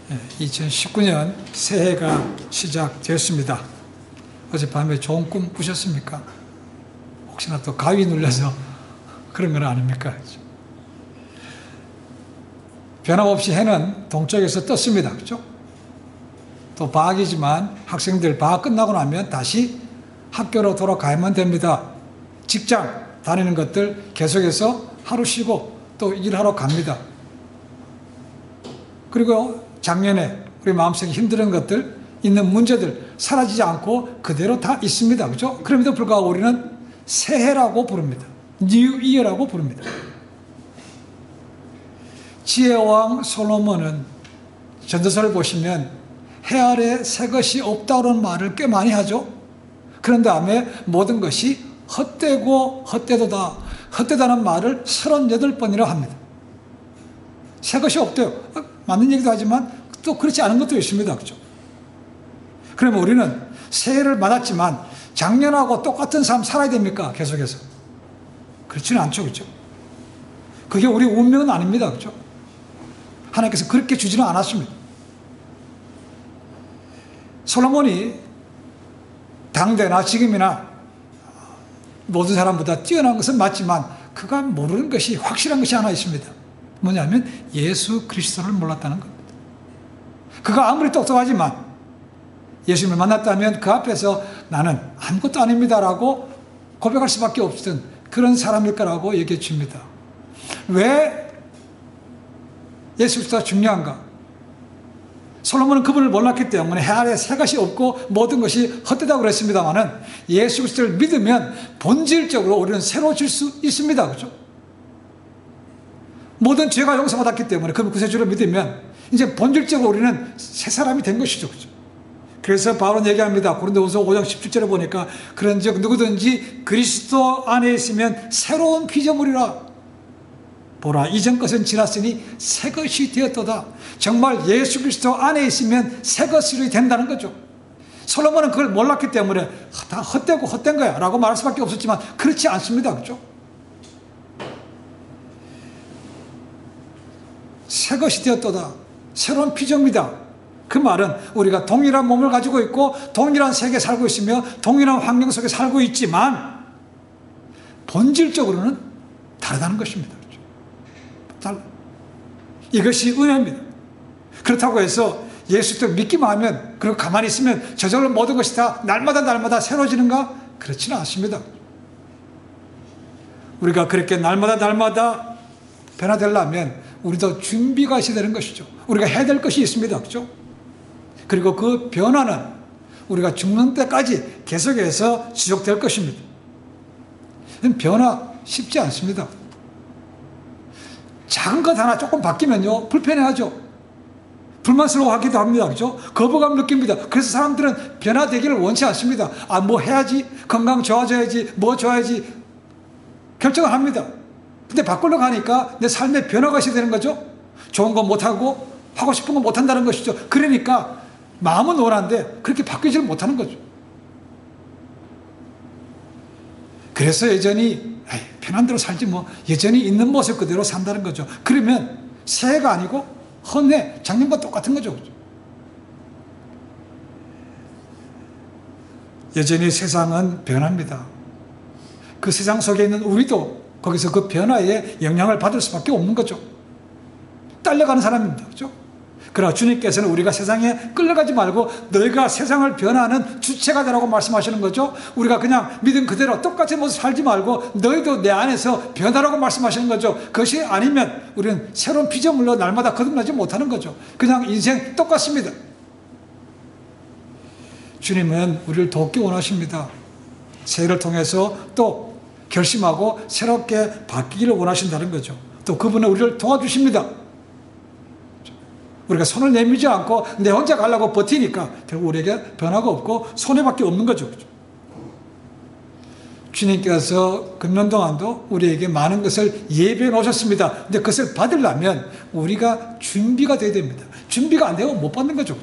2019년 새해가 시작되었습니다. 어젯밤에 좋은 꿈 꾸셨습니까? 혹시나 또 가위 눌려서 그런 건 아닙니까? 변함없이 해는 동쪽에서 떴습니다. 그렇죠? 또 방학이지만 학생들 방학 끝나고 나면 다시 학교로 돌아가야만 됩니다. 직장 다니는 것들 계속해서 하루 쉬고 또 일하러 갑니다. 그리고 작년에 우리 마음속에 힘든 것들, 있는 문제들 사라지지 않고 그대로 다 있습니다. 그렇죠? 그럼에도 불구하고 우리는 새해라고 부릅니다. New Year라고 부릅니다. 지혜왕 솔로몬은 전도서를 보시면 해 아래 새 것이 없다는 말을 꽤 많이 하죠. 그런 다음에 모든 것이 헛되고 헛되도다. 헛되다는 말을 38번이나 합니다. 새 것이 없대요. 맞는 얘기도 하지만 또 그렇지 않은 것도 있습니다. 그렇죠? 그러면 우리는 새해를 맞았지만 작년하고 똑같은 삶 살아야 됩니까? 계속해서. 그렇지는 않죠. 그렇죠? 그게 우리 운명은 아닙니다. 그렇죠? 하나님께서 그렇게 주지는 않았습니다. 솔로몬이 당대나 지금이나 모든 사람보다 뛰어난 것은 맞지만 그가 모르는 것이 확실한 것이 하나 있습니다. 뭐냐면 예수 그리스도를 몰랐다는 겁니다. 그가 아무리 똑똑하지만 예수님을 만났다면 그 앞에서 나는 아무것도 아닙니다라고 고백할 수밖에 없던 그런 사람일 거라고 얘기해 줍니다. 왜 예수 그리스도가 중요한가? 솔로몬은 그분을 몰랐기 때문에 해 아래 새 것이 없고 모든 것이 헛되다고 그랬습니다만은 예수 그리스도를 믿으면 본질적으로 우리는 새로워질 수 있습니다. 그렇죠? 모든 죄가 용서받았기 때문에 그 구세주를 믿으면 이제 본질적으로 우리는 새 사람이 된 것이죠. 그렇죠? 그래서 바울은 얘기합니다. 고린도후서 5장 17절에 보니까 그런즉 누구든지 그리스도 안에 있으면 새로운 피조물이라. 보라 이전 것은 지났으니 새 것이 되었도다. 정말 예수 그리스도 안에 있으면 새 것이 된다는 거죠. 솔로몬은 그걸 몰랐기 때문에 다 헛되고 헛된 거야 라고 말할 수밖에 없었지만 그렇지 않습니다. 그렇죠? 새 것이 되었도다. 새로운 피조물이다. 그 말은 우리가 동일한 몸을 가지고 있고 동일한 세계에 살고 있으며 동일한 환경 속에 살고 있지만 본질적으로는 다르다는 것입니다. 달라. 이것이 은혜입니다. 그렇다고 해서 예수를 믿기만 하면 그리고 가만히 있으면 저절로 모든 것이 다 날마다 새로워지는가? 그렇지는 않습니다. 우리가 그렇게 날마다 변화되려면 우리도 준비가 있어야 되는 것이죠. 우리가 해야 될 것이 있습니다. 그렇죠? 그리고 그 변화는 우리가 죽는 때까지 계속해서 지속될 것입니다. 변화 쉽지 않습니다. 작은 것 하나 조금 바뀌면요 불편해하죠. 불만스러워하기도 합니다. 그렇죠? 거부감 느낍니다. 그래서 사람들은 변화되기를 원치 않습니다. 뭐 해야지, 건강 좋아져야지, 뭐 좋아야지 결정을 합니다. 근데 바꾸려고 하니까 내 삶에 변화가 있어야 되는 거죠. 좋은 거 못하고 하고 싶은 거 못한다는 것이죠. 그러니까 마음은 원한데 그렇게 바뀌지를 못하는 거죠. 그래서 여전히 편한 대로 살지 뭐 여전히 있는 모습 그대로 산다는 거죠. 그러면 새해가 아니고 헌해 작년과 똑같은 거죠. 여전히 세상은 변합니다. 그 세상 속에 있는 우리도 거기서 그 변화에 영향을 받을 수밖에 없는 거죠. 딸려가는 사람입니다. 그렇죠? 그러나 주님께서는 우리가 세상에 끌려가지 말고 너희가 세상을 변화하는 주체가 되라고 말씀하시는 거죠. 우리가 그냥 믿음 그대로 똑같은 모습 살지 말고 너희도 내 안에서 변화라고 말씀하시는 거죠. 그것이 아니면 우리는 새로운 피조물로 날마다 거듭나지 못하는 거죠. 그냥 인생 똑같습니다. 주님은 우리를 돕기 원하십니다. 새해를 통해서 또 결심하고 새롭게 바뀌기를 원하신다는 거죠. 또 그분은 우리를 도와주십니다. 우리가 손을 내밀지 않고 내 혼자 가려고 버티니까 결국 우리에게 변화가 없고 손해밖에 없는 거죠. 주님께서 금년 동안도 우리에게 많은 것을 예배해 놓으셨습니다. 근데 그것을 받으려면 우리가 준비가 돼야 됩니다. 준비가 안 되면 못 받는 거죠.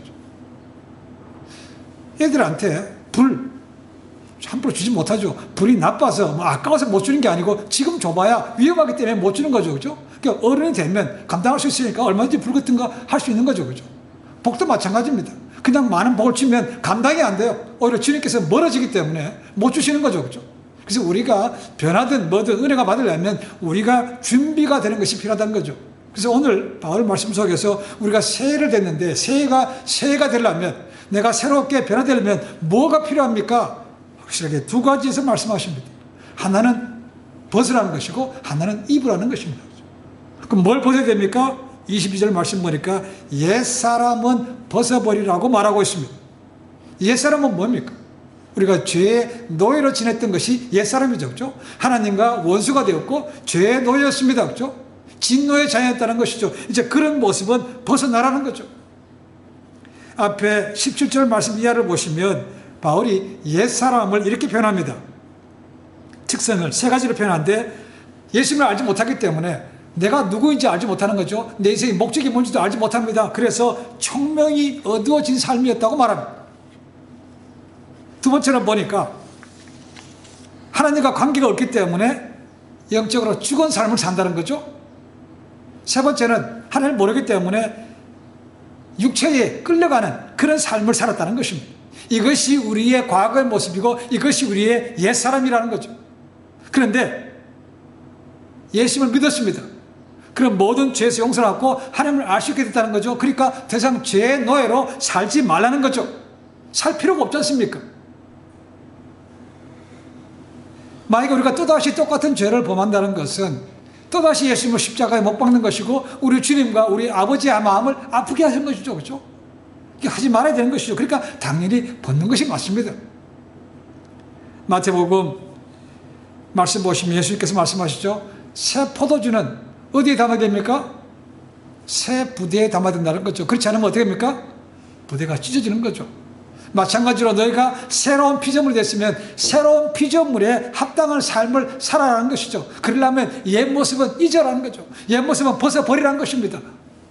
애들한테 불 함부로 주지 못하죠. 불이 나빠서 아까워서 못 주는 게 아니고 지금 줘봐야 위험하기 때문에 못 주는 거죠. 그죠? 그러니까 어른이 되면 감당할 수 있으니까 얼마든지 불 같은 거 할 수 있는 거죠. 그죠? 복도 마찬가지입니다. 그냥 많은 복을 주면 감당이 안 돼요. 오히려 주님께서 멀어지기 때문에 못 주시는 거죠. 그렇죠? 그래서 우리가 변화든 뭐든 은혜가 받으려면 우리가 준비가 되는 것이 필요하다는 거죠. 그래서 오늘 바울 말씀 속에서 우리가 새해를 됐는데 새해가 되려면, 내가 새롭게 변화되려면 뭐가 필요합니까? 확실하게 두 가지에서 말씀하십니다. 하나는 벗으라는 것이고 하나는 입으라는 것입니다. 그럼 뭘 벗어야 됩니까? 22절 말씀 보니까 옛사람은 벗어버리라고 말하고 있습니다. 옛사람은 뭡니까? 우리가 죄의 노예로 지냈던 것이 옛사람이죠. 그렇죠? 하나님과 원수가 되었고 죄의 노예였습니다. 그렇죠? 진노의 자녀였다는 것이죠. 이제 그런 모습은 벗어나라는 거죠. 앞에 17절 말씀 이하를 보시면 바울이 옛사람을 이렇게 표현합니다. 특성을 세 가지로 표현하는데, 예수님을 알지 못하기 때문에 내가 누구인지 알지 못하는 거죠. 내 인생의 목적이 뭔지도 알지 못합니다. 그래서 총명이 어두워진 삶이었다고 말합니다. 두 번째는 보니까 하나님과 관계가 없기 때문에 영적으로 죽은 삶을 산다는 거죠. 세 번째는 하나님을 모르기 때문에 육체에 끌려가는 그런 삶을 살았다는 것입니다. 이것이 우리의 과거의 모습이고 이것이 우리의 옛사람이라는 거죠. 그런데 예수님을 믿었습니다. 그럼 모든 죄에서 용서를 받고 하나님을 알 수 있게 됐다는 거죠. 그러니까 더 이상 죄의 노예로 살지 말라는 거죠. 살 필요가 없지 않습니까? 만약에 우리가 또다시 똑같은 죄를 범한다는 것은 또다시 예수님을 십자가에 못 박는 것이고 우리 주님과 우리 아버지의 마음을 아프게 하는 것이죠. 그렇죠? 이게 하지 말아야 되는 것이죠. 그러니까 당연히 벗는 것이 맞습니다. 마태복음 말씀 보시면 예수님께서 말씀하시죠. 새 포도주는 어디에 담아야 됩니까? 새 부대에 담아야 된다는 거죠. 그렇지 않으면 어떻게 됩니까? 부대가 찢어지는 거죠. 마찬가지로 너희가 새로운 피조물이 됐으면 새로운 피조물에 합당한 삶을 살아라는 것이죠. 그러려면 옛 모습은 잊어라는 거죠. 옛 모습은 벗어버리라는 것입니다.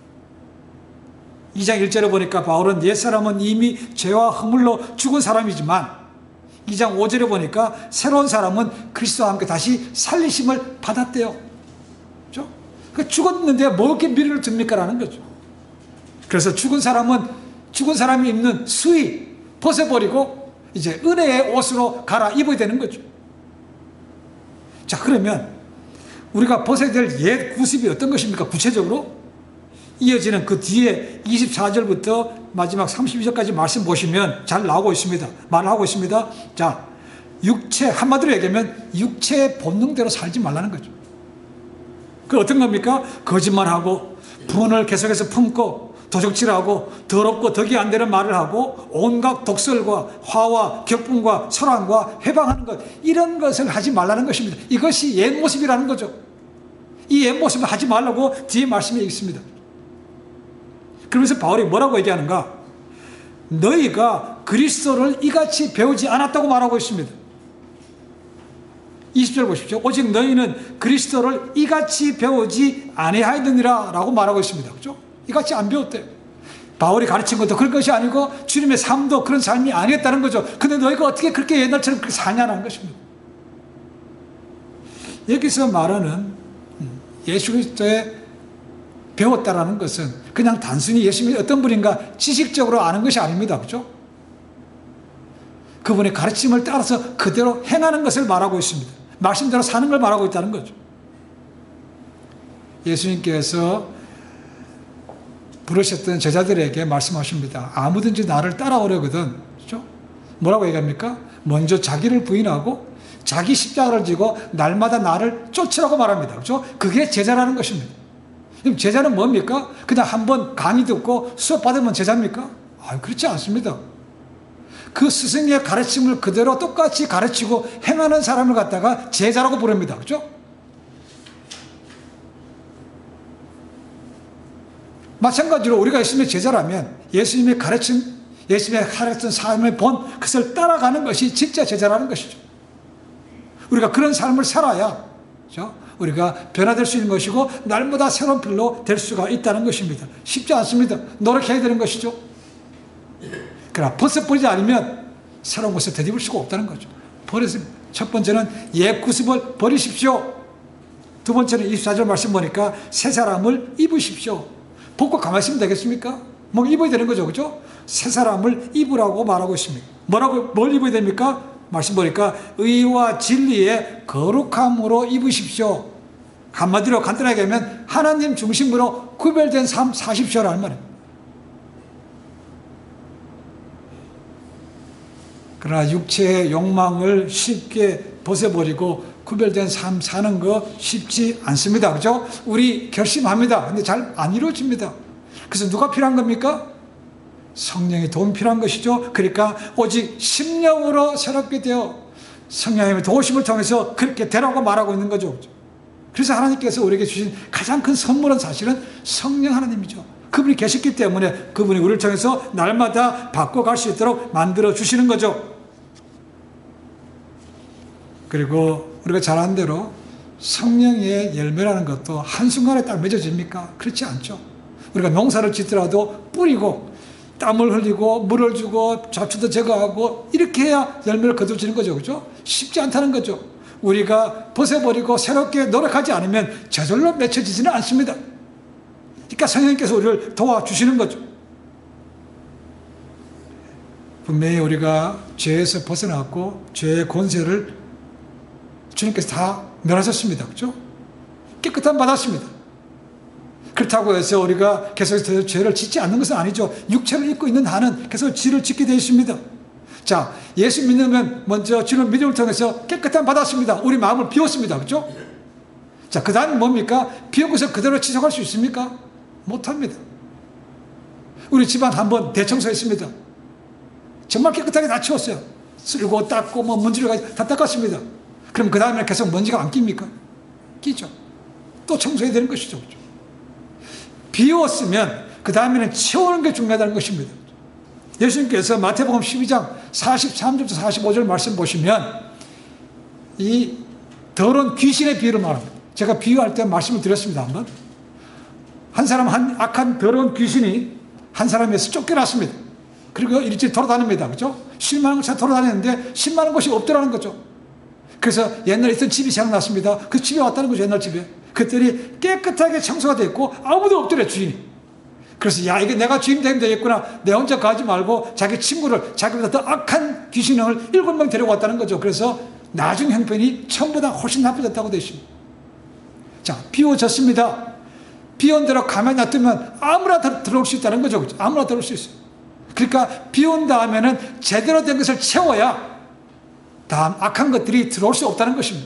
2장 1절에 보니까 바울은 옛사람은 이미 죄와 허물로 죽은 사람이지만 2장 5절에 보니까 새로운 사람은 그리스도와 함께 다시 살리심을 받았대요. 그렇죠? 죽었는데 뭐 이렇게 미련을 듭니까? 라는 거죠. 그래서 죽은 사람이 입는 수의 벗어버리고 이제 은혜의 옷으로 갈아입어야 되는 거죠. 자, 그러면 우리가 벗어야 될 옛 구습이 어떤 것입니까? 구체적으로 이어지는 그 뒤에 24절부터 마지막 32절까지 말씀 보시면 잘 나오고 있습니다. 말하고 있습니다. 자, 육체, 한마디로 얘기하면 육체의 본능대로 살지 말라는 거죠. 그 어떤 겁니까? 거짓말하고 분을 계속해서 품고 도적질하고 더럽고 덕이 안 되는 말을 하고 온갖 독설과 화와 격분과 설왕과 회방하는 것, 이런 것을 하지 말라는 것입니다. 이것이 옛 모습이라는 거죠. 이 옛 모습을 하지 말라고 뒤에 말씀이 있습니다. 그러면서 바울이 뭐라고 얘기하는가? 너희가 그리스도를 이같이 배우지 않았다고 말하고 있습니다. 20절 보십시오. 오직 너희는 그리스도를 이같이 배우지 아니하였느니라 라고 말하고 있습니다. 그렇죠? 이같이 안 배웠대요. 바울이 가르친 것도 그런 것이 아니고 주님의 삶도 그런 삶이 아니었다는 거죠. 근데 너희가 어떻게 그렇게 옛날처럼 그렇게 사냐는 것입니다. 여기서 말하는 예수 그리스도의 배웠다라는 것은 그냥 단순히 예수님이 어떤 분인가 지식적으로 아는 것이 아닙니다. 그렇죠? 그분의 가르침을 따라서 그대로 행하는 것을 말하고 있습니다. 말씀대로 사는 걸 말하고 있다는 거죠. 예수님께서 부르셨던 제자들에게 말씀하십니다. 아무든지 나를 따라오려거든, 그렇죠? 뭐라고 얘기합니까? 먼저 자기를 부인하고 자기 십자가를 지고 날마다 나를 쫓으라고 말합니다. 그렇죠? 그게 제자라는 것입니다. 그럼 제자는 뭡니까? 그냥 한번 강의 듣고 수업 받으면 제자입니까? 그렇지 않습니다. 그 스승의 가르침을 그대로 똑같이 가르치고 행하는 사람을 갖다가 제자라고 부릅니다. 그렇죠? 마찬가지로 우리가 예수님의 제자라면 예수님의 가르침, 예수님의 가르친 삶의 본 그것을 따라가는 것이 진짜 제자라는 것이죠. 우리가 그런 삶을 살아야, 그렇죠? 우리가 변화될 수 있는 것이고 날마다 새로운 필로 될 수가 있다는 것입니다. 쉽지 않습니다. 노력해야 되는 것이죠. 그러나 벗어버리지 않으면 새로운 것을 되짚을 수가 없다는 거죠. 버렸습니다. 첫 번째는 옛 구습을 버리십시오. 두 번째는 24절 말씀 보니까 새 사람을 입으십시오. 벗고 가만히 있으면 되겠습니까? 뭐 입어야 되는 거죠. 그죠? 새 사람을 입으라고 말하고 있습니다. 뭘 입어야 됩니까? 말씀 보니까 의와 진리의 거룩함으로 입으십시오. 한마디로 간단하게 하면 하나님 중심으로 구별된 삶 사십시오라는 말이에요. 그러나 육체의 욕망을 쉽게 벗어버리고 구별된 삶 사는 거 쉽지 않습니다. 그죠? 우리 결심합니다. 근데 잘 안 이루어집니다. 그래서 누가 필요한 겁니까? 성령의 도움이 필요한 것이죠. 그러니까 오직 심령으로 새롭게 되어 성령님의 도우심을 통해서 그렇게 되라고 말하고 있는 거죠. 그래서 하나님께서 우리에게 주신 가장 큰 선물은 사실은 성령 하나님이죠. 그분이 계셨기 때문에 그분이 우리를 통해서 날마다 바꿔갈 수 있도록 만들어 주시는 거죠. 그리고 우리가 잘 아는 대로 성령의 열매라는 것도 한순간에 딱 맺어집니까? 그렇지 않죠. 우리가 농사를 짓더라도 뿌리고 땀을 흘리고 물을 주고 잡초도 제거하고 이렇게 해야 열매를 거두어지는 거죠. 그죠? 쉽지 않다는 거죠. 우리가 벗어버리고 새롭게 노력하지 않으면 저절로 맺혀지지는 않습니다. 그러니까 성령님께서 우리를 도와주시는 거죠. 분명히 우리가 죄에서 벗어났고 죄의 권세를 주님께서 다 멸하셨습니다. 그렇죠? 깨끗함 받았습니다. 그렇다고 해서 우리가 계속해서 죄를 짓지 않는 것은 아니죠. 육체를 입고 있는 한은 계속 죄를 짓게 되어 있습니다. 자, 예수 믿으면 먼저 주는 믿음을 통해서 깨끗함 받았습니다. 우리 마음을 비웠습니다. 그렇죠? 자, 그 다음에 뭡니까? 비운 것을 그대로 지속할 수 있습니까? 못합니다. 우리 집안 한번 대청소했습니다. 정말 깨끗하게 다 치웠어요. 쓸고 닦고 뭐 먼지를 다 닦았습니다. 그럼 그 다음에 계속 먼지가 안 낍니까? 끼죠. 또 청소해야 되는 것이죠. 그렇죠? 비웠으면 그 다음에는 치우는 게 중요하다는 것입니다. 예수님께서 마태복음 12장 43절부터 45절 말씀 보시면 이 더러운 귀신의 비유를 말합니다. 제가 비유할 때 말씀을 드렸습니다. 한번. 한 사람 악한 더러운 귀신이 한 사람에서 쫓겨났습니다. 그리고 일주일 돌아다닙니다. 그렇죠? 10만 곳에 돌아다녔는데 10만 곳이 없더라는 거죠. 그래서 옛날에 있던 집이 생각났습니다. 그 집에 왔다는 거죠. 옛날 집에. 그랬더니 깨끗하게 청소가 됐고 아무도 없더래 주인이. 그래서 야 이게 내가 주인 되면 되겠구나. 내 혼자 가지 말고 자기 친구를 자기보다 더 악한 귀신을 7명 데려왔다는 거죠. 그래서 나중 형편이 처음보다 훨씬 나빠졌다고 되십니다. 자, 비워졌습니다. 비온 대로 가만히 놔두면 아무나 들어올 수 있다는 거죠. 그렇죠? 아무나 들어올 수 있어요. 그러니까 비온 다음에는 제대로 된 것을 채워야 다음 악한 것들이 들어올 수 없다는 것입니다.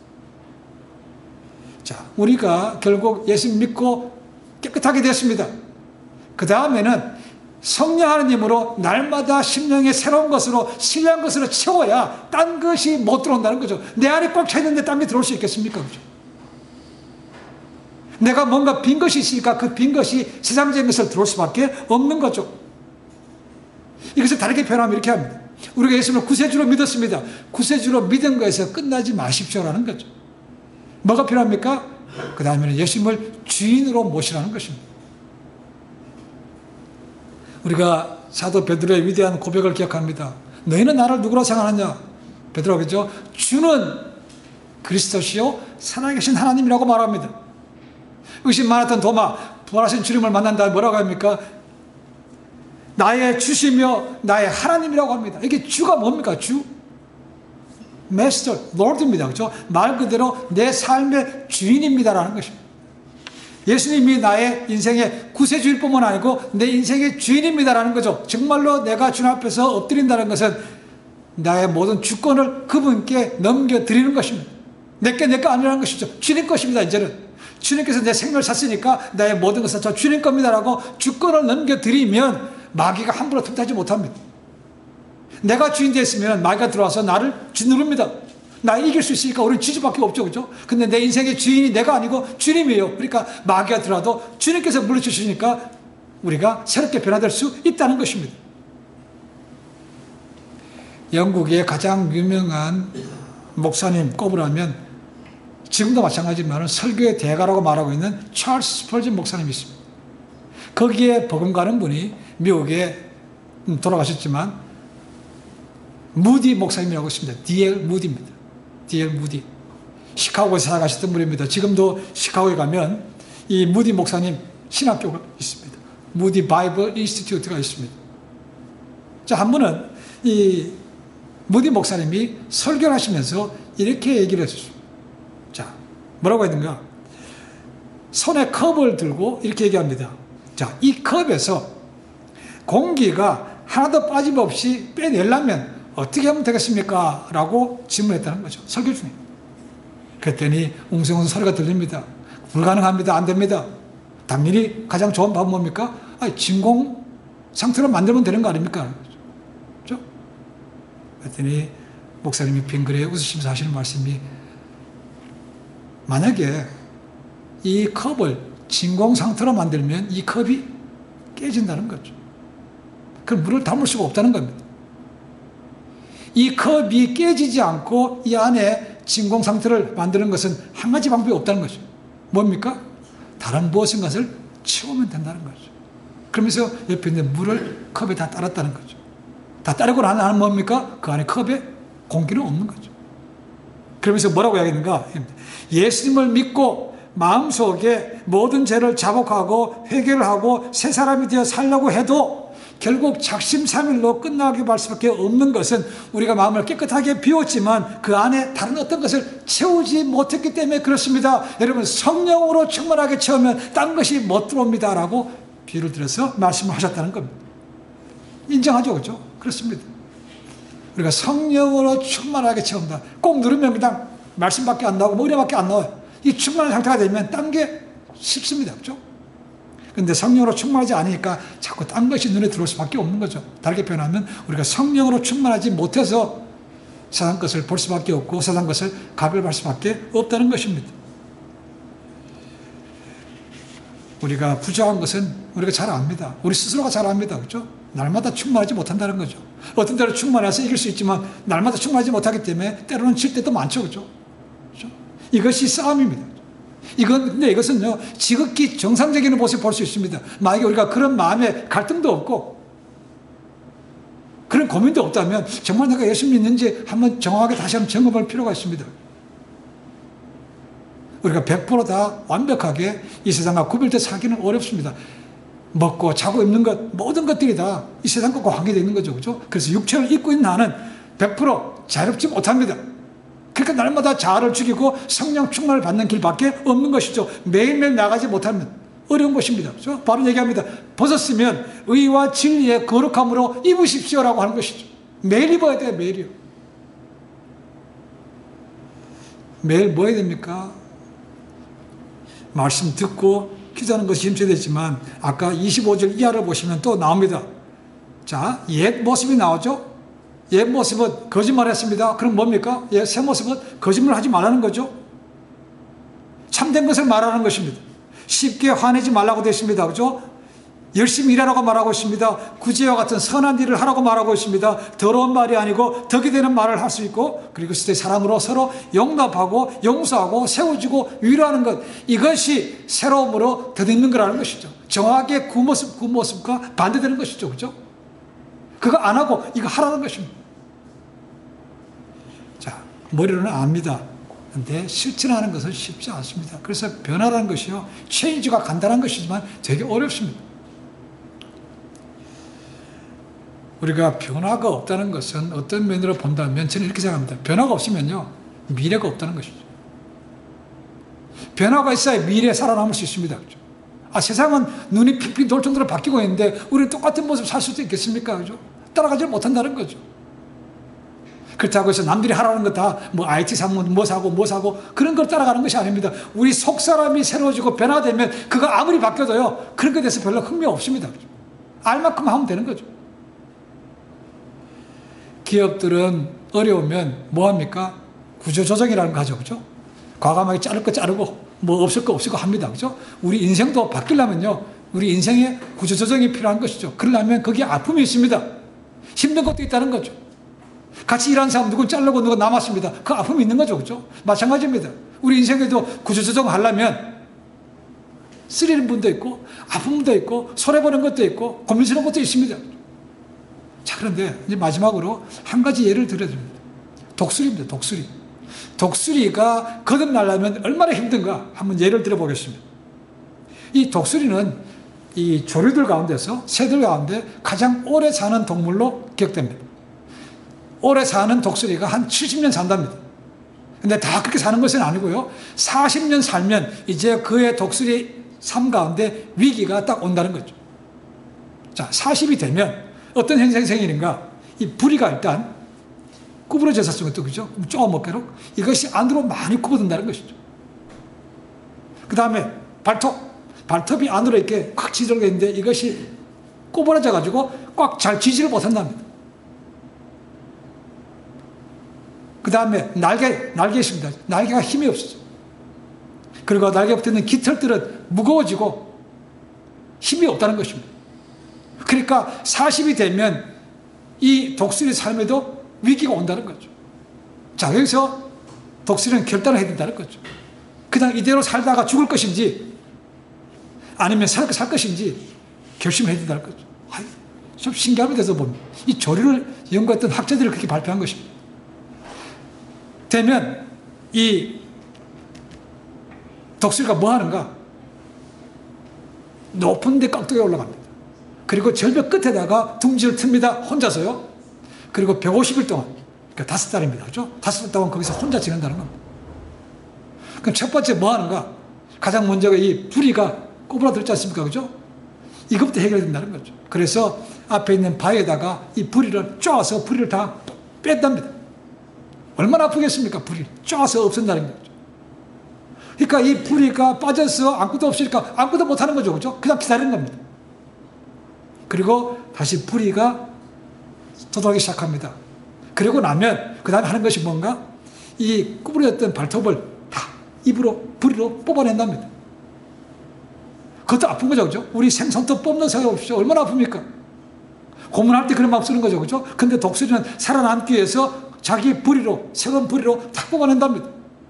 자, 우리가 결국 예수 믿고 깨끗하게 됐습니다. 그 다음에는 성령 하나님으로 날마다 심령의 새로운 것으로 신뢰한 것으로 채워야 딴 것이 못 들어온다는 거죠. 내 안에 꽉 차 있는데 딴 게 들어올 수 있겠습니까? 그죠? 내가 뭔가 빈 것이 있으니까 그 빈 것이 세상적인 것을 들어올 수밖에 없는 거죠. 이것을 다르게 표현하면 이렇게 합니다. 우리가 예수님을 구세주로 믿었습니다. 구세주로 믿은 거에서 끝나지 마십시오라는 거죠. 뭐가 필요합니까? 그 다음에는 예수님을 주인으로 모시라는 것입니다. 우리가 사도 베드로의 위대한 고백을 기억합니다. 너희는 나를 누구로 생각하느냐? 베드로가 그죠? 주는 그리스도시요 살아계신 하나님이라고 말합니다. 의심 많았던 도마, 부활하신 주님을 만난 다음에 뭐라고 합니까? 나의 주시며 나의 하나님이라고 합니다. 이게 주가 뭡니까? 주? Master, Lord입니다. 그렇죠? 말 그대로 내 삶의 주인입니다라는 것입니다. 예수님이 나의 인생의 구세주일 뿐만 아니고 내 인생의 주인입니다라는 거죠. 정말로 내가 주님 앞에서 엎드린다는 것은 나의 모든 주권을 그분께 넘겨드리는 것입니다. 내게 아니라는 것이죠. 주님 것입니다. 이제는 주님께서 내 생명을 샀으니까 나의 모든 것은 저 주님 겁니다라고 주권을 넘겨드리면 마귀가 함부로 틈타지 못합니다. 내가 주인 됐으면 마귀가 들어와서 나를 짓누릅니다. 나 이길 수 있으니까 우리는 지주밖에 없죠. 그죠? 근데 내 인생의 주인이 내가 아니고 주님이에요. 그러니까 마귀가 들어와도 주님께서 물리치시니까 우리가 새롭게 변화될 수 있다는 것입니다. 영국의 가장 유명한 목사님 꼽으라면 지금도 마찬가지지만 설교의 대가라고 말하고 있는 찰스 스펄전 목사님이 있습니다. 거기에 버금가는 분이 미국에 돌아가셨지만 무디 목사님이라고 있습니다. D.L. 무디입니다. D.L. 무디. 시카고에서 살아가셨던 분입니다. 지금도 시카고에 가면 이 무디 목사님 신학교가 있습니다. 무디 바이블 인스티튜트가 있습니다. 자, 한 번은 이 무디 목사님이 설교를 하시면서 이렇게 얘기를 했었습니다. 자, 뭐라고 했는가? 손에 컵을 들고 이렇게 얘기합니다. 자, 이 컵에서 공기가 하나도 빠짐없이 빼내려면 어떻게 하면 되겠습니까? 라고 질문했다는 거죠. 설교 중에. 그랬더니 웅성웅성 소리가 들립니다. 불가능합니다. 안 됩니다. 당연히 가장 좋은 방법은 뭡니까? 진공 상태로 만들면 되는 거 아닙니까? 그렇죠? 그랬더니 목사님이 빙그레 웃으시면서 하시는 말씀이, 만약에 이 컵을 진공 상태로 만들면 이 컵이 깨진다는 거죠. 그럼 물을 담을 수가 없다는 겁니다. 이 컵이 깨지지 않고 이 안에 진공 상태를 만드는 것은 한 가지 방법이 없다는 거죠. 뭡니까? 다른 무엇인가를 채우면 된다는 거죠. 그러면서 옆에 있는 물을 컵에 다 따랐다는 거죠. 다 따르고 나면 뭡니까? 그 안에 컵에 공기는 없는 거죠. 그러면서 뭐라고 이야기했는가? 예수님을 믿고 마음속에 모든 죄를 자복하고 회개를 하고 새 사람이 되어 살려고 해도 결국 작심삼일로 끝나게 할 수밖에 없는 것은 우리가 마음을 깨끗하게 비웠지만 그 안에 다른 어떤 것을 채우지 못했기 때문에 그렇습니다. 여러분, 성령으로 충만하게 채우면 딴 것이 못 들어옵니다. 라고 비유를 들어서 말씀을 하셨다는 겁니다. 인정하죠? 그렇죠? 그렇습니다. 우리가 성령으로 충만하게 채운다. 꼭 누르면 그냥 말씀밖에 안 나오고 은혜밖에 안 나와요. 이 충만한 상태가 되면 딴 게 쉽습니다. 그렇죠? 그런데 성령으로 충만하지 않으니까 자꾸 딴 것이 눈에 들어올 수밖에 없는 거죠. 다르게 표현하면 우리가 성령으로 충만하지 못해서 세상 것을 볼 수밖에 없고 세상 것을 가별할 수밖에 없다는 것입니다. 우리가 부족한 것은 우리가 잘 압니다. 우리 스스로가 잘 압니다. 그렇죠? 날마다 충만하지 못한다는 거죠. 어떤 때로 충만해서 이길 수 있지만 날마다 충만하지 못하기 때문에 때로는 질 때도 많죠. 그렇죠? 이것이 싸움입니다. 근데 이것은요, 지극히 정상적인 모습을 볼 수 있습니다. 만약에 우리가 그런 마음에 갈등도 없고, 그런 고민도 없다면, 정말 내가 예수 믿는지 한번 정확하게 다시 한번 점검할 필요가 있습니다. 우리가 100% 완벽하게 이 세상과 구별돼 살기는 어렵습니다. 먹고 자고 입는 것, 모든 것들이 다 이 세상과 관계되어 있는 거죠. 그죠? 그래서 육체를 입고 있는 나는 100% 자유롭지 못합니다. 그러니까 날마다 자아를 죽이고 성령 충만을 받는 길밖에 없는 것이죠. 매일매일 나가지 못하면 어려운 것입니다. 그렇죠? 바로 얘기합니다. 벗었으면 의와 진리의 거룩함으로 입으십시오라고 하는 것이죠. 매일 입어야 돼요. 매일이요. 매일 뭐 해야 됩니까? 말씀 듣고 기도하는 것이 힘써야 되지만 아까 25절 이하를 보시면 또 나옵니다. 자, 옛 모습이 나오죠. 옛 모습은 거짓말했습니다. 그럼 뭡니까? 새 모습은 거짓말 하지 말라는 거죠. 참된 것을 말하는 것입니다. 쉽게 화내지 말라고 되어 있습니다. 그죠? 열심히 일하라고 말하고 있습니다. 구제와 같은 선한 일을 하라고 말하고 있습니다. 더러운 말이 아니고 덕이 되는 말을 할 수 있고, 그리고 그때 사랑으로 서로 용납하고 용서하고 세워주고 위로하는 것, 이것이 새로움으로 덧입는 거라는 것이죠. 정확하게 그 모습과 반대되는 것이죠. 그죠? 그거 안 하고 이거 하라는 것입니다. 자, 머리로는 압니다. 그런데 실천하는 것은 쉽지 않습니다. 그래서 변화라는 것이요, 체인지가 간단한 것이지만 되게 어렵습니다. 우리가 변화가 없다는 것은 어떤 면으로 본다면 저는 이렇게 생각합니다. 변화가 없으면요, 미래가 없다는 것이죠. 변화가 있어야 미래에 살아남을 수 있습니다. 그렇죠? 세상은 눈이 핑핑 돌 정도로 바뀌고 있는데 우리는 똑같은 모습 살 수도 있겠습니까? 그죠? 따라가지 못한다는 거죠. 그렇다고 해서 남들이 하라는 거 다 IT 사면 뭐 사고 그런 걸 따라가는 것이 아닙니다. 우리 속 사람이 새로워지고 변화되면 그가 아무리 바뀌어도요, 그런 것에 대해서 별로 흥미 없습니다. 그죠? 알 만큼 하면 되는 거죠. 기업들은 어려우면 뭐합니까? 구조조정이라는 거 하죠. 그죠? 과감하게 자를 거 자르고, 없을 거 없을 거 합니다. 그죠? 우리 인생도 바뀌려면요, 우리 인생에 구조조정이 필요한 것이죠. 그러려면 거기에 아픔이 있습니다. 힘든 것도 있다는 거죠. 같이 일하는 사람 누군 자르고 누군 남았습니다. 그 아픔이 있는 거죠. 그죠? 마찬가지입니다. 우리 인생에도 구조조정 하려면 쓰리는 분도 있고, 아픈 분도 있고, 손해보는 것도 있고, 고민스러운 것도 있습니다. 자, 그런데 이제 마지막으로 한 가지 예를 들어드립니다. 독수리입니다. 독수리. 독수리가 거듭나려면 얼마나 힘든가 한번 예를 들어보겠습니다. 이 독수리는 이 조류들 가운데서, 새들 가운데 가장 오래 사는 동물로 기억됩니다. 오래 사는 독수리가 한 70년 산답니다. 근데 다 그렇게 사는 것은 아니고요. 40년 살면 이제 그의 독수리 삶 가운데 위기가 딱 온다는 거죠. 자, 40이 되면 어떤 현상이 생기는가? 이 부리가 일단 구부러져 있었으면 또 그죠? 쪼아먹게로 이것이 안으로 많이 굽어든다는 것이죠. 그 다음에 발톱이 안으로 이렇게 꽉 지들어가 있는데 이것이 구부러져 가지고 꽉 잘 지지를 못한답니다. 그 다음에 날개 있습니다. 날개가 힘이 없어져. 그리고 날개 붙는 깃털들은 무거워지고 힘이 없다는 것입니다. 그러니까 40이 되면 이 독수리 삶에도 위기가 온다는 거죠. 자, 여기서 독수리는 결단을 해야 된다는 거죠. 그냥 이대로 살다가 죽을 것인지 아니면 살 것인지 결심해야 된다는 거죠. 좀 신기함이 돼서 봅니다. 이 조류를 연구했던 학자들이 그렇게 발표한 것입니다. 되면 이 독수리가 뭐 하는가? 높은 데 깍두기에 올라갑니다. 그리고 절벽 끝에다가 둥지를 틉니다. 혼자서요. 그리고 150일 동안, 그러니까 5달입니다. 그렇죠? 5달 동안 거기서 혼자 지낸다는 겁니다. 그럼 첫 번째 뭐 하는가? 가장 먼저가 이 부리가 꼬부라들지 않습니까? 그죠? 이것부터 해결된다는 거죠. 그래서 앞에 있는 바위에다가 이 부리를 쪼아서 부리를 다 뺀답니다. 얼마나 아프겠습니까? 부리를 쪼아서 없앤다는 거죠. 그러니까 이 부리가 빠져서 아무것도 없으니까 아무것도 못하는 거죠. 그죠? 그냥 기다리는 겁니다. 그리고 다시 부리가 돋아오기 시작합니다. 그러고 나면 그 다음에 하는 것이 뭔가? 이 구부러졌던 발톱을 다 부리로 뽑아낸답니다. 그것도 아픈 거죠. 그죠? 우리 생선톱 뽑는 생각 없죠. 얼마나 아픕니까? 고문할 때 그런 막 쓰는 거죠. 그죠? 근데 독수리는 살아남기 위해서 자기 부리로, 새로운 부리로 탁 뽑아낸답니다.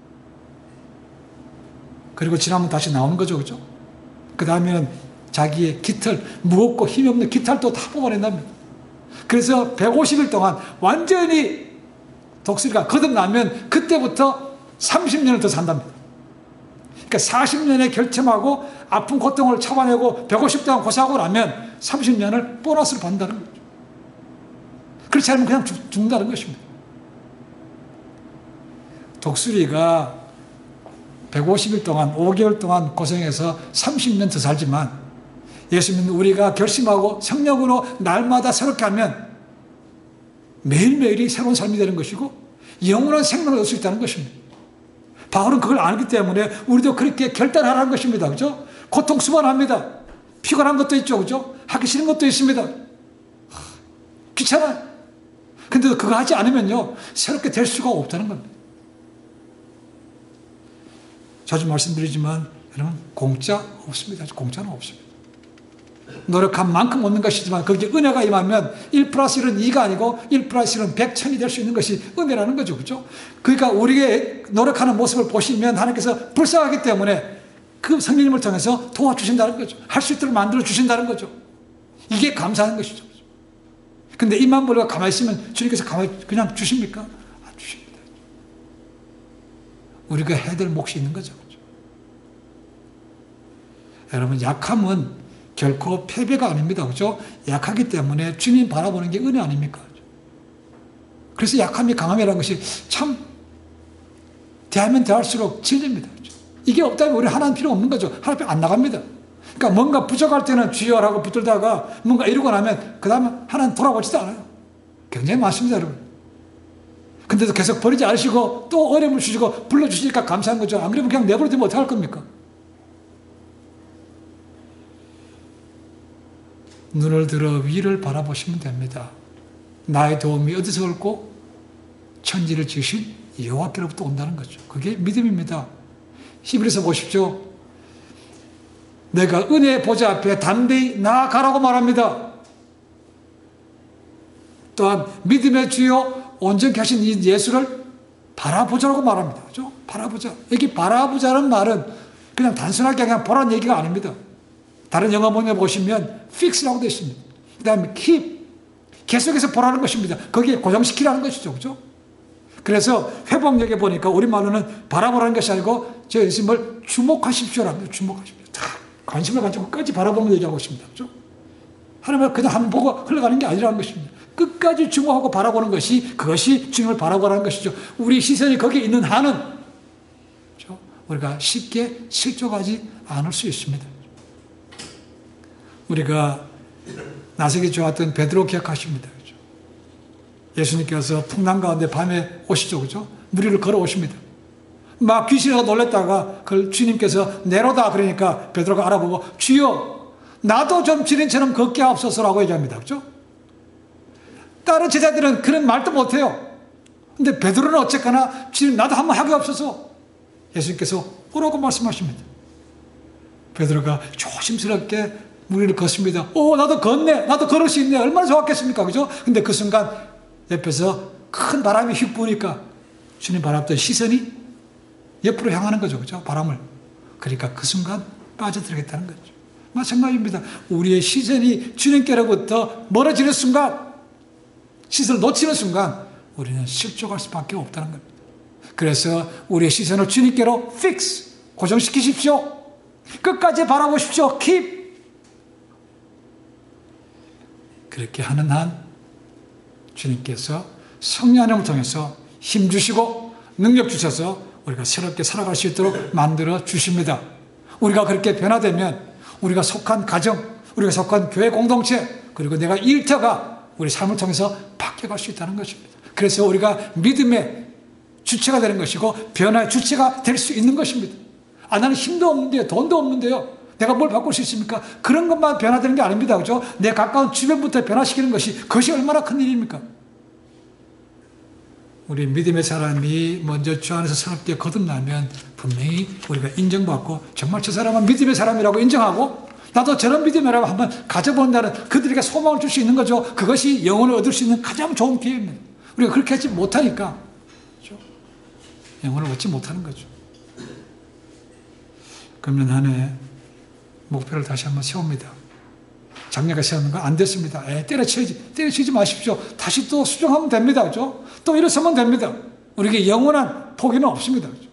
그리고 지나면 다시 나오는 거죠. 그죠? 그 다음에는 자기의 깃털, 무겁고 힘이 없는 깃털도 다 뽑아낸답니다. 그래서 150일 동안 완전히 독수리가 거듭나면 그때부터 30년을 더 산답니다. 그러니까 40년에 결점하고 아픈 고통을 참아내고 150일 동안 고생하고 나면 30년을 보너스로 받는다는 거죠. 그렇지 않으면 그냥 죽는다는 것입니다. 독수리가 150일 동안 5개월 동안 고생해서 30년 더 살지만 예수님은 우리가 결심하고 성령으로 날마다 새롭게 하면 매일매일이 새로운 삶이 되는 것이고 영원한 생명을 얻을 수 있다는 것입니다. 바울은 그걸 알기 때문에 우리도 그렇게 결단하라는 것입니다. 그죠? 고통수반합니다. 피곤한 것도 있죠. 그죠? 하기 싫은 것도 있습니다. 귀찮아요. 근데 그거 하지 않으면요, 새롭게 될 수가 없다는 겁니다. 자주 말씀드리지만 여러분, 공짜 없습니다. 공짜는 없습니다. 노력한 만큼 얻는 것이지만 거기에 은혜가 임하면 1 플러스 1은 2가 아니고 1 플러스 1은 100, 1000이 될 수 있는 것이 은혜라는 거죠. 그렇죠? 그러니까 우리의 노력하는 모습을 보시면 하나님께서 불쌍하기 때문에 그 성령님을 통해서 도와주신다는 거죠. 할 수 있도록 만들어주신다는 거죠. 이게 감사한 것이죠. 근데 입만 벌리고 가만히 있으면 주님께서 가만히 그냥 주십니까? 안 주십니다. 우리가 해야 될 몫이 있는 거죠. 그렇죠? 여러분, 약함은 결코 패배가 아닙니다. 그죠? 약하기 때문에 주님 바라보는 게 은혜 아닙니까? 그래서 약함이 강함이라는 것이 참 대하면 대할수록 진리입니다. 그죠? 이게 없다면 우리 하나님 필요 없는 거죠. 하나님 안 나갑니다. 그러니까 뭔가 부족할 때는 주여라고 붙들다가 뭔가 이루고 나면 그 다음에 하나님 돌아보지도 않아요. 굉장히 많습니다, 여러분. 근데도 계속 버리지 않으시고 또 어려움을 주시고 불러주시니까 감사한 거죠. 안 그러면 그냥 내버려두면 어떡할 겁니까? 눈을 들어 위를 바라보시면 됩니다. 나의 도움이 어디서 올고 천지를 지으신 여호와께로부터 온다는 거죠. 그게 믿음입니다. 히브리서 보십시오. 내가 은혜의 보좌 앞에 담대히 나아가라고 말합니다. 또한 믿음의 주요 온전케 하신 이 예수를 바라보자라고 말합니다. 그죠? 바라보자. 여기 바라보자는 말은 그냥 단순하게 그냥 보라는 얘기가 아닙니다. 다른 영어 문에 보시면 fix라고 되어 있습니다. 그 다음에 keep, 계속해서 보라는 것입니다. 거기에 고정시키라는 것이죠. 그죠? 그래서 회복력에 보니까 우리말로는 바라보라는 것이 아니고 저 예수님을 주목하십시오랍니다. 주목하십시오. 다 관심을 가지고 끝까지 바라보는 얘기하고 있습니다. 그렇죠? 하나님을 그냥 한번 보고 흘러가는 게 아니라는 것입니다. 끝까지 주목하고 바라보는 것이, 그것이 주님을 바라보라는 것이죠. 우리 시선이 거기에 있는 한은, 그렇죠? 우리가 쉽게 실족하지 않을 수 있습니다. 우리가 나서기 좋았던 베드로 기억하십니다. 그렇죠? 예수님께서 풍랑 가운데 밤에 오시죠. 그렇죠? 무리를 걸어오십니다. 막 귀신에서 놀랬다가 그걸 주님께서 내로다 그러니까 베드로가 알아보고 주여 나도 좀 주님처럼 걷게 하옵소서라고 얘기합니다. 그렇죠? 다른 제자들은 그런 말도 못해요. 근데 베드로는 어쨌거나 주님 나도 한번 하게 없어서 예수님께서 오라고 말씀하십니다. 베드로가 조심스럽게 무리를 걷습니다. 나도 걷네. 나도 걸을 수 있네. 얼마나 좋았겠습니까? 그죠? 근데 그 순간 옆에서 큰 바람이 휙 부니까 주님 바라봤던 시선이 옆으로 향하는 거죠. 그죠? 바람을. 그러니까 그 순간 빠져들겠다는 거죠. 마찬가지입니다. 우리의 시선이 주님께로부터 멀어지는 순간, 시선을 놓치는 순간 우리는 실족할 수밖에 없다는 겁니다. 그래서 우리의 시선을 주님께로 fix, 고정시키십시오. 끝까지 바라보십시오. keep. 그렇게 하는 한 주님께서 성령을 통해서 힘 주시고 능력 주셔서 우리가 새롭게 살아갈 수 있도록 만들어 주십니다. 우리가 그렇게 변화되면 우리가 속한 가정, 우리가 속한 교회 공동체, 그리고 내가 일터가 우리 삶을 통해서 바뀌어갈 수 있다는 것입니다. 그래서 우리가 믿음의 주체가 되는 것이고 변화의 주체가 될 수 있는 것입니다. 나는 힘도 없는데 돈도 없는데요. 내가 뭘 바꿀 수 있습니까? 그런 것만 변화되는 게 아닙니다. 그죠? 내 가까운 주변부터 변화시키는 것이, 그것이 얼마나 큰 일입니까? 우리 믿음의 사람이 먼저 주 안에서 새롭게 거듭나면 분명히 우리가 인정받고 정말 저 사람은 믿음의 사람이라고 인정하고 나도 저런 믿음이라고 한번 가져본다는 그들에게 소망을 줄 수 있는 거죠. 그것이 영혼을 얻을 수 있는 가장 좋은 기회입니다. 우리가 그렇게 하지 못하니까 그렇죠? 영혼을 얻지 못하는 거죠. 금년 한 해 목표를 다시 한번 세웁니다. 작년에 세우는 거 안 됐습니다. 때려치지 마십시오. 다시 또 수정하면 됩니다. 그죠? 또 일어서면 됩니다. 우리에게 영원한 포기는 없습니다. 그죠?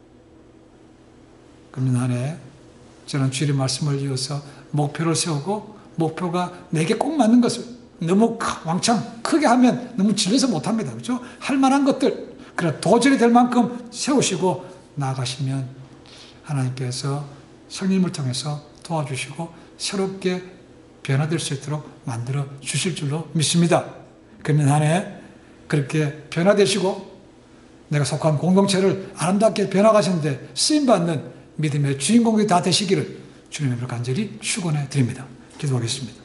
금년 한 해 저는 주일의 말씀을 이어서 목표를 세우고 목표가 내게 꼭 맞는 것을 너무 왕창 크게 하면 너무 질려서 못합니다. 그죠? 할 만한 것들, 그래 도전이 될 만큼 세우시고 나아가시면 하나님께서 성령님을 통해서 도와주시고 새롭게 변화될 수 있도록 만들어 주실 줄로 믿습니다. 금년 한 해 그렇게 변화되시고 내가 속한 공동체를 아름답게 변화가시는데 쓰임받는 믿음의 주인공이 다 되시기를 주님의 이름으로 간절히 축원해 드립니다. 기도하겠습니다.